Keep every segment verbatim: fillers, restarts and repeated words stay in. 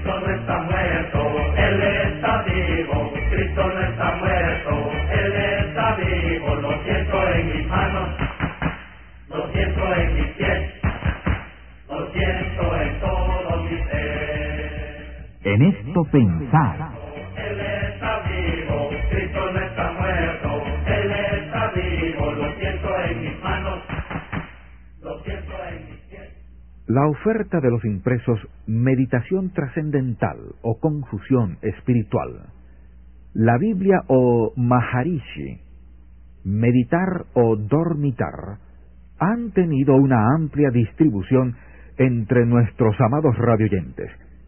Cristo no está muerto, Él está vivo. Cristo no está muerto, Él está vivo. Lo siento en mis manos, lo siento en mis pies, lo siento en todo mi ser. En esto pensar. Él está vivo, Cristo no está muerto, Él está vivo. Lo siento en mis manos, lo siento en mis pies. La oferta de los impresos Meditación Trascendental o Confusión Espiritual, la Biblia o Maharishi, Meditar o Dormitar, han tenido una amplia distribución entre nuestros amados radioyentes.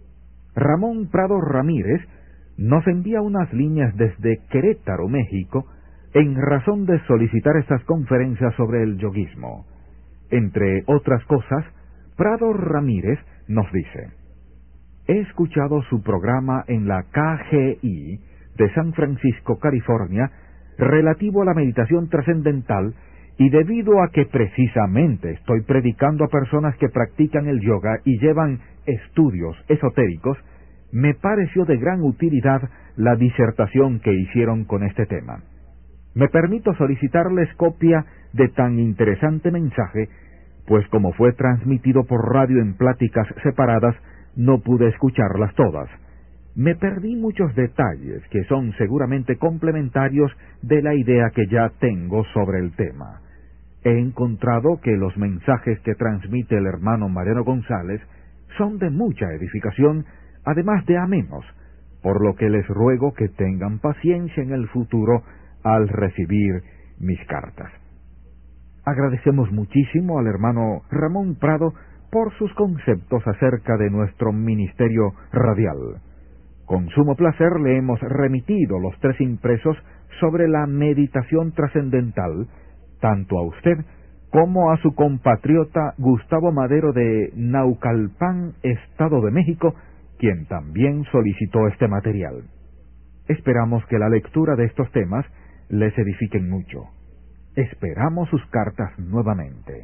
Ramón Prado Ramírez nos envía unas líneas desde Querétaro, México, en razón de solicitar estas conferencias sobre el yoguismo. Entre otras cosas, Prado Ramírez nos dice: he escuchado su programa en la K G I de San Francisco, California, relativo a la meditación trascendental, y debido a que precisamente estoy predicando a personas que practican el yoga y llevan estudios esotéricos, me pareció de gran utilidad la disertación que hicieron con este tema. Me permito solicitarles copia de tan interesante mensaje, pues como fue transmitido por radio en pláticas separadas, no pude escucharlas todas. Me perdí muchos detalles que son seguramente complementarios de la idea que ya tengo sobre el tema. He encontrado que los mensajes que transmite el hermano Mariano González son de mucha edificación, además de amenos, por lo que les ruego que tengan paciencia en el futuro al recibir mis cartas. Agradecemos muchísimo al hermano Ramón Prado por sus conceptos acerca de nuestro ministerio radial. Con sumo placer le hemos remitido los tres impresos sobre la meditación trascendental, tanto a usted como a su compatriota Gustavo Madero de Naucalpan, Estado de México, quien también solicitó este material. Esperamos que la lectura de estos temas les edifiquen mucho. Esperamos sus cartas nuevamente.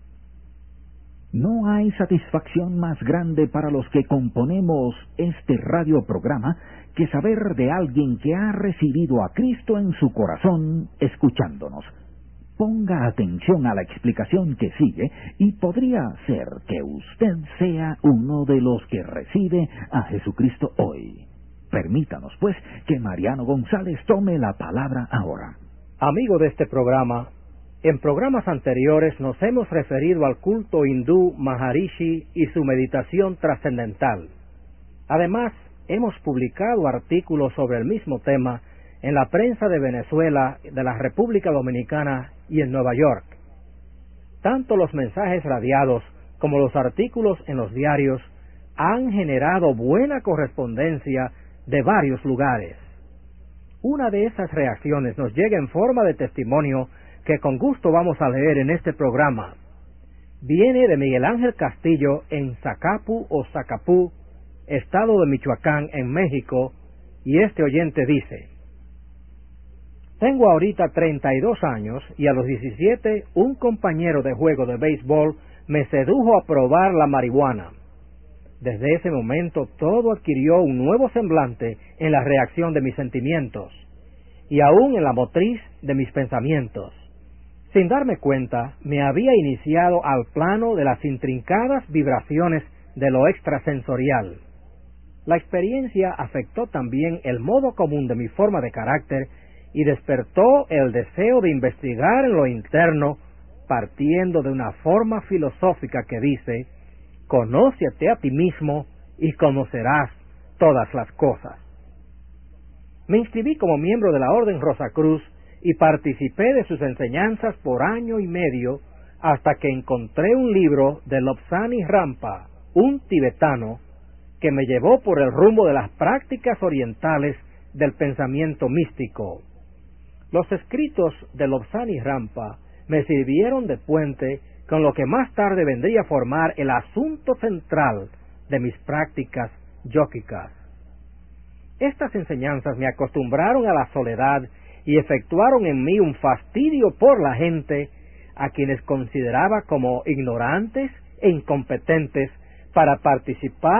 No hay satisfacción más grande para los que componemos este radioprograma que saber de alguien que ha recibido a Cristo en su corazón escuchándonos. Ponga atención a la explicación que sigue y podría ser que usted sea uno de los que recibe a Jesucristo hoy. Permítanos, pues, que Mariano González tome la palabra ahora. Amigo de este programa, en programas anteriores nos hemos referido al culto hindú Maharishi y su meditación trascendental. Además, hemos publicado artículos sobre el mismo tema en la prensa de Venezuela, de la República Dominicana y en Nueva York. Tanto los mensajes radiados como los artículos en los diarios han generado buena correspondencia de varios lugares. Una de esas reacciones nos llega en forma de testimonio que con gusto vamos a leer en este programa. Viene de Miguel Ángel Castillo en Zacapu o Zacapú, estado de Michoacán, en México, y este oyente dice: tengo ahorita treinta y dos años y a los diecisiete un compañero de juego de béisbol me sedujo a probar la marihuana. Desde ese momento todo adquirió un nuevo semblante en la reacción de mis sentimientos y aún en la motriz de mis pensamientos. Sin darme cuenta, me había iniciado al plano de las intrincadas vibraciones de lo extrasensorial. La experiencia afectó también el modo común de mi forma de carácter y despertó el deseo de investigar en lo interno, partiendo de una forma filosófica que dice: conócete a ti mismo y conocerás todas las cosas. Me inscribí como miembro de la Orden Rosacruz y participé de sus enseñanzas por año y medio hasta que encontré un libro de Lobsang Rampa, un tibetano, que me llevó por el rumbo de las prácticas orientales del pensamiento místico. Los escritos de Lobsang Rampa me sirvieron de puente con lo que más tarde vendría a formar el asunto central de mis prácticas yógicas. Estas enseñanzas me acostumbraron a la soledad y efectuaron en mí un fastidio por la gente, a quienes consideraba como ignorantes e incompetentes para participar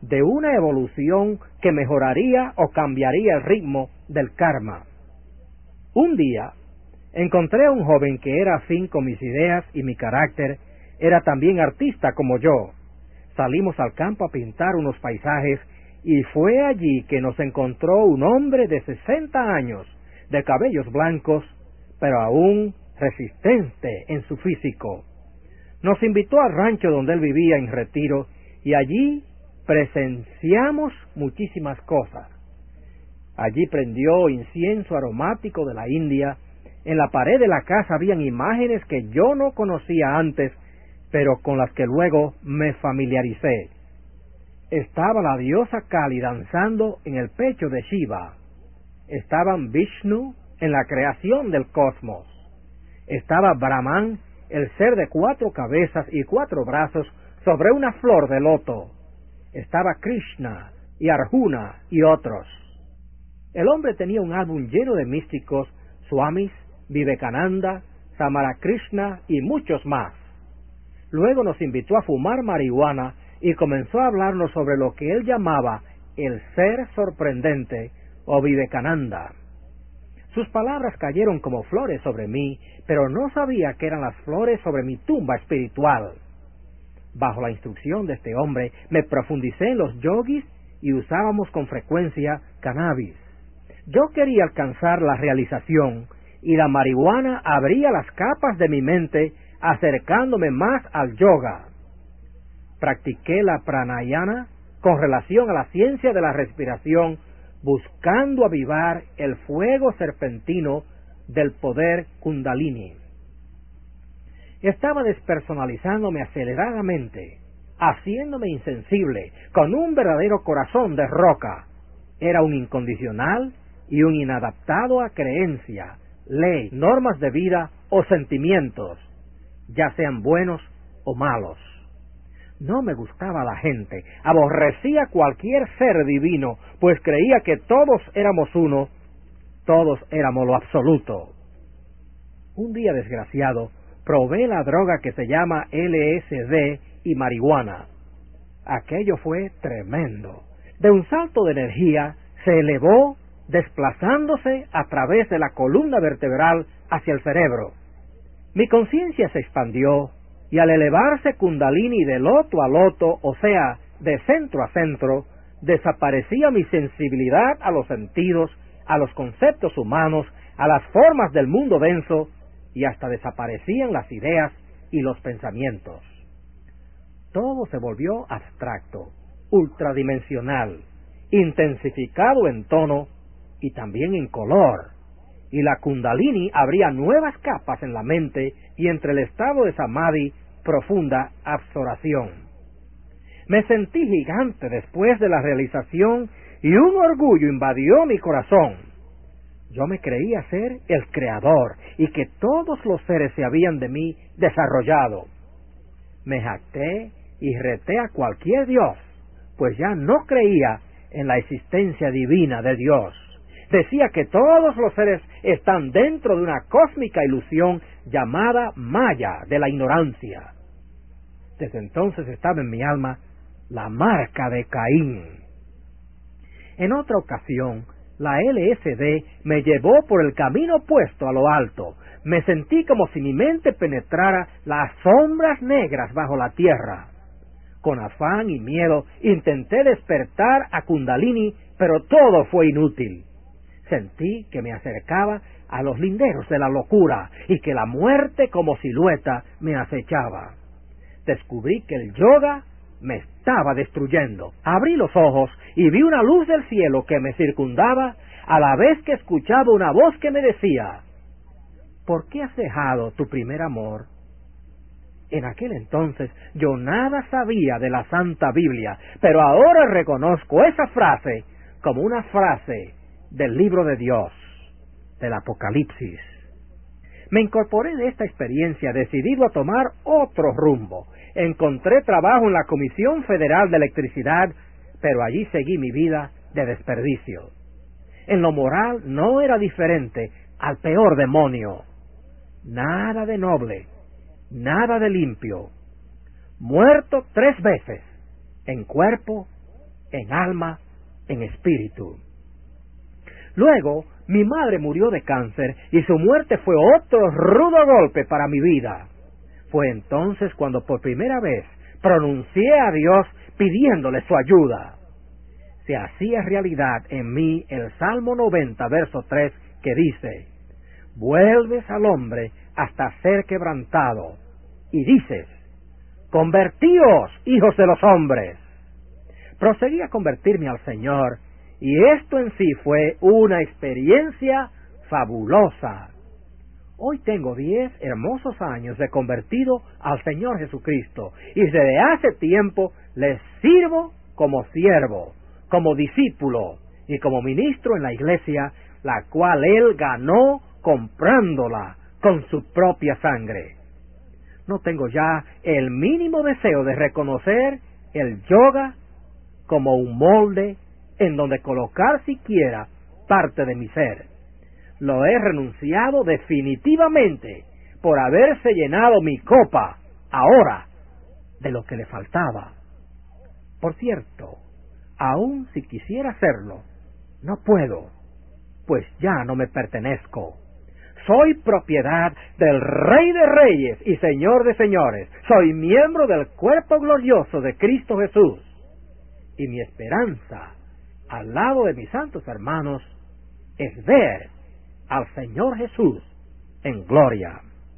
de una evolución que mejoraría o cambiaría el ritmo del karma. Un día encontré a un joven que era afín con mis ideas y mi carácter, era también artista como yo. Salimos al campo a pintar unos paisajes y fue allí que nos encontró un hombre de sesenta años, de cabellos blancos, pero aún resistente en su físico. Nos invitó al rancho donde él vivía en retiro y allí presenciamos muchísimas cosas. Allí prendió incienso aromático de la India. En la pared de la casa habían imágenes que yo no conocía antes, pero con las que luego me familiaricé. Estaba la diosa Kali danzando en el pecho de Shiva. Estaban Vishnu en la creación del cosmos. Estaba Brahman, el ser de cuatro cabezas y cuatro brazos, sobre una flor de loto. Estaba Krishna y Arjuna y otros. El hombre tenía un álbum lleno de místicos, Swamis, Vivekananda, Samarakrishna y muchos más. Luego nos invitó a fumar marihuana y comenzó a hablarnos sobre lo que él llamaba el ser sorprendente o Vivekananda. Sus palabras cayeron como flores sobre mí, pero no sabía que eran las flores sobre mi tumba espiritual. Bajo la instrucción de este hombre, me profundicé en los yogis y usábamos con frecuencia cannabis. Yo quería alcanzar la realización y la marihuana abría las capas de mi mente, acercándome más al yoga. Practiqué la pranayana con relación a la ciencia de la respiración, buscando avivar el fuego serpentino del poder kundalini. Estaba despersonalizándome aceleradamente, haciéndome insensible, con un verdadero corazón de roca. Era un incondicional y un inadaptado a creencia, ley, normas de vida o sentimientos, ya sean buenos o malos. No me gustaba la gente, aborrecía cualquier ser divino, pues creía que todos éramos uno, todos éramos lo absoluto. Un día desgraciado, probé la droga que se llama L S D y marihuana. Aquello fue tremendo. De un salto de energía, se elevó, desplazándose a través de la columna vertebral hacia el cerebro. Mi conciencia se expandió, y al elevarse Kundalini de loto a loto, o sea, de centro a centro, desaparecía mi sensibilidad a los sentidos, a los conceptos humanos, a las formas del mundo denso, y hasta desaparecían las ideas y los pensamientos. Todo se volvió abstracto, ultradimensional, intensificado en tono y también en color, y la Kundalini abría nuevas capas en la mente y entre el estado de Samadhi, profunda absorción. Me sentí gigante después de la realización y un orgullo invadió mi corazón. Yo me creía ser el creador y que todos los seres se habían de mí desarrollado. Me jacté y reté a cualquier dios, pues ya no creía en la existencia divina de Dios. Decía que todos los seres están dentro de una cósmica ilusión llamada Maya de la ignorancia. Desde entonces estaba en mi alma la marca de Caín. En otra ocasión, la L S D me llevó por el camino opuesto a lo alto. Me sentí como si mi mente penetrara las sombras negras bajo la tierra. Con afán y miedo intenté despertar a Kundalini, pero todo fue inútil. Sentí que me acercaba a los linderos de la locura y que la muerte como silueta me acechaba. Descubrí que el yoga me estaba destruyendo. Abrí los ojos y vi una luz del cielo que me circundaba, a la vez que escuchaba una voz que me decía: ¿por qué has dejado tu primer amor? En aquel entonces yo nada sabía de la Santa Biblia, pero ahora reconozco esa frase como una frase del libro de Dios, del Apocalipsis. Me incorporé en esta experiencia decidido a tomar otro rumbo. Encontré trabajo en la Comisión Federal de Electricidad, pero allí seguí mi vida de desperdicio. En lo moral no era diferente al peor demonio. Nada de noble, nada de limpio. Muerto tres veces, en cuerpo en alma, en espíritu. Luego, mi madre murió de cáncer y su muerte fue otro rudo golpe para mi vida. Fue entonces cuando por primera vez pronuncié a Dios pidiéndole su ayuda. Se hacía realidad en mí el Salmo noventa, verso tres, que dice: vuelves al hombre hasta ser quebrantado, y dices: convertíos, hijos de los hombres. Proseguí a convertirme al Señor, y esto en sí fue una experiencia fabulosa. Hoy tengo diez hermosos años de convertido al Señor Jesucristo, y desde hace tiempo les sirvo como siervo, como discípulo y como ministro en la iglesia, la cual Él ganó comprándola con su propia sangre. No tengo ya el mínimo deseo de reconocer el yoga como un molde en donde colocar siquiera parte de mi ser. Lo he renunciado definitivamente por haberse llenado mi copa ahora de lo que le faltaba. Por cierto, aun si quisiera hacerlo, no puedo, pues ya no me pertenezco. Soy propiedad del Rey de Reyes y Señor de Señores. Soy miembro del cuerpo glorioso de Cristo Jesús. Y mi esperanza, al lado de mis santos hermanos, es ver al Señor Jesús en gloria.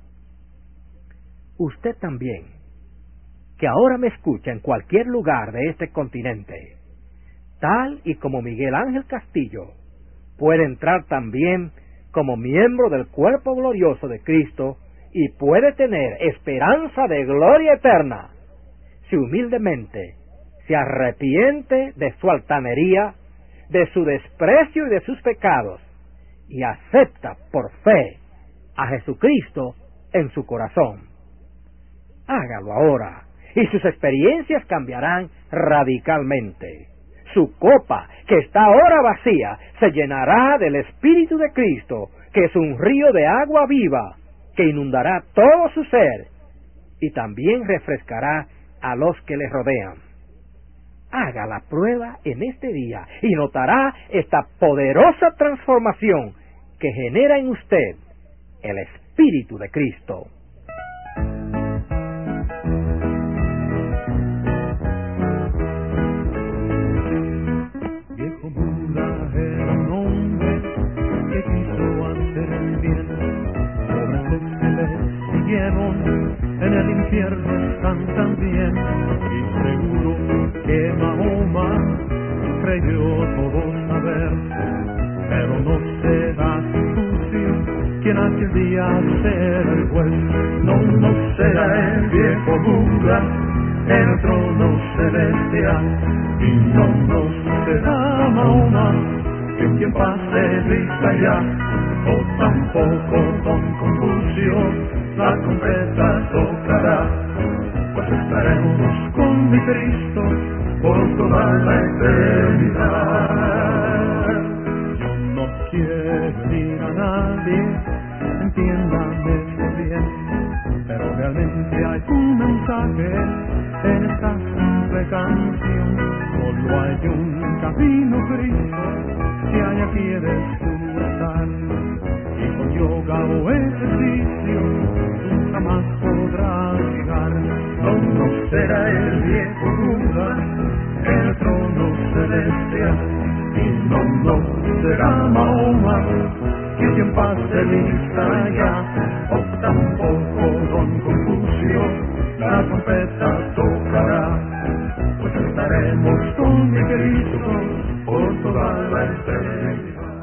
Usted también, que ahora me escucha en cualquier lugar de este continente, tal y como Miguel Ángel Castillo, puede entrar también como miembro del cuerpo glorioso de Cristo y puede tener esperanza de gloria eterna si humildemente se arrepiente de su altanería, de su desprecio y de sus pecados, y acepta por fe a Jesucristo en su corazón. Hágalo ahora, y sus experiencias cambiarán radicalmente. Su copa, que está ahora vacía, se llenará del Espíritu de Cristo, que es un río de agua viva, que inundará todo su ser, y también refrescará a los que le rodean. Haga la prueba en este día y notará esta poderosa transformación que genera en usted el Espíritu de Cristo. Viejo Buda era un hombre que quiso hacer el bien. Pobres los que le siguieron en el infierno están también. Y seguro que Mahoma creyó todo saber, pero no será sucio quien aquel día será el juez. No, no será el viejo Buda en el trono celestial, y no, no será Mahoma que quien pase lista ya, o tampoco Don Confucio la trompeta tocará, pues estaremos con mi Cristo por toda la eternidad. Yo no quiero herir a nadie, entiéndame bien, pero realmente hay un mensaje en esta simple canción. Solo hay un camino, Cristo, si allá quieres tú estar, y con yoga o ejercicio tú jamás podrás llegar. No, no será el viejo Buda en el trono celestial, y no, no será Mahoma que quien pase lista ya, o tampoco Don Confucio la trompeta tocará, pues estaremos con mi Cristo por toda la eternidad.